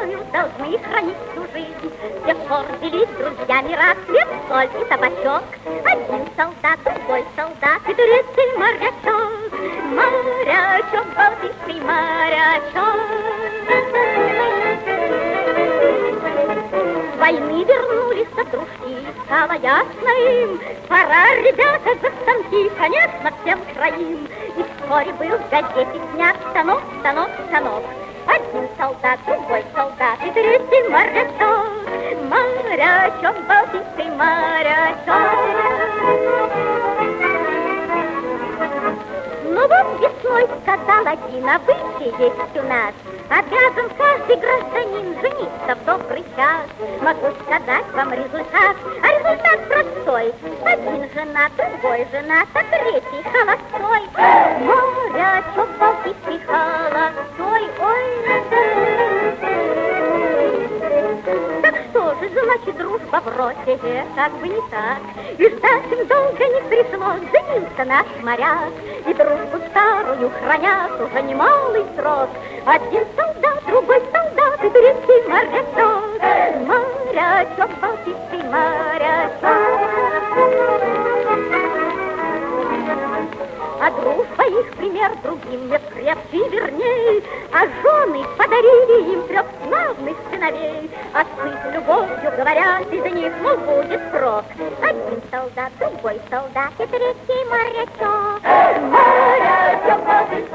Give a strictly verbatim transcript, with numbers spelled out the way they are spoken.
любовью должны хранить всю жизнь. С тех пор делить с друзьями раз хлеб, соль и табачок. Один солдат, другой солдат и третий морячок. Морячок, балтийский морячок. С войны вернулись сотрудники, стало ясно им, пора, ребята, за станки, конечно, всем троим. И вскоре был в газете снят станок, станок, станок. Один солдат, другой солдат и третий морячок. Морячок, балтийский морячок. Ну вот весной сказал один, обычай есть у нас. Обязан каждый гражданин жениться в добрый час. Могу сказать вам результат, а результат простой. Один женат, другой женат, а третий холостой. Морячок, балтийский холостой, ой. Так что же, значит, дружба в роте, э, как бы не так. И ждать им долго не пришлось, женился наш моряк. И дружбу старую хранят уже немалый срок. Один солдат, другой солдат и третий морячок. Морячок, балтийский морячок. А дружба их пример другим не крепче и верней. А жены подарили им трех славных сыновей. А сын любовью говорят, из-за них, мол, будет срок. Один солдат, другой солдат и третий морячок. Морячок, балтийский